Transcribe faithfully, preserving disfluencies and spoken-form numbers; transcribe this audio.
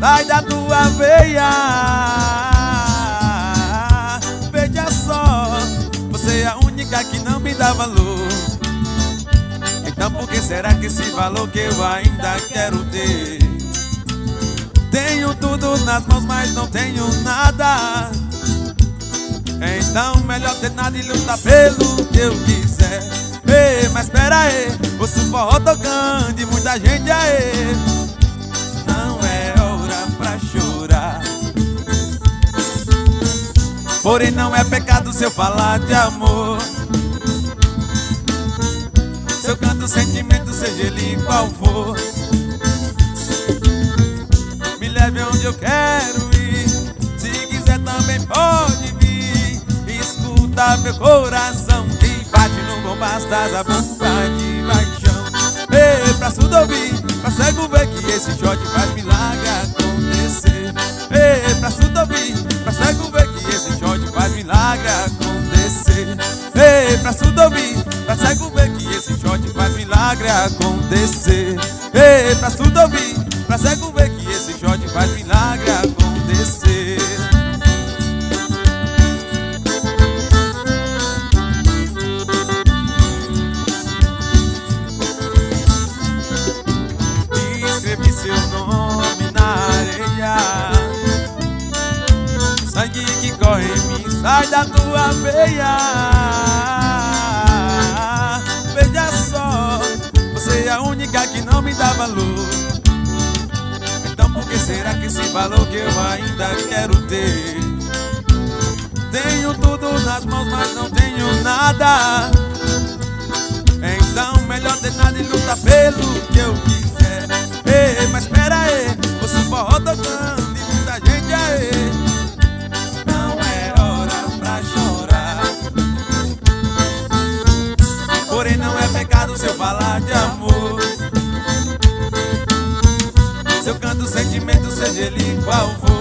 sai da tua veia. Veja só, você é a única que não me dá valor. Então por que será que esse valor que eu ainda quero ter? Tenho tudo nas mãos, mas não tenho nada. Então melhor ter nada e lutar pelo que eu quiser. Ei, mas espera aí, ouço o forró tocando e muita gente aí. Não é hora pra chorar. Porém não é pecado se eu falar de amor. Se eu canto sentimento, seja ele qual for. Me leve onde eu quero ir. Se quiser também pode vir. Escuta meu coração que bate no compasso das abundas de paixão. Ei, pra surdo ouvir, pra cego ver que esse shot faz milagre acontecer. Ei, pra surdo ouvir, pra cego ver que esse shot faz milagre acontecer. Ei, pra surdo ouvir, pra cego ver que esse shot faz milagre acontecer. Ei, pra surdo ouvir, pra cego ver que esse shot faz milagre acontecer. Escrevi seu nome na areia. Sangue que corre em mim sai da tua veia. Veja só, você é a única que não me dá valor. Então por que será que esse valor que eu ainda quero ter? Tenho tudo nas mãos, mas não tenho nada. Então melhor ter nada e lutar pelo que eu quiser. Ei, mas espera aí, ouço o forró tocando e muita gente aí. Não é hora pra chorar. Porém não é pecado se eu falar de amor. Se eu canto sentimento, seja ele qual for.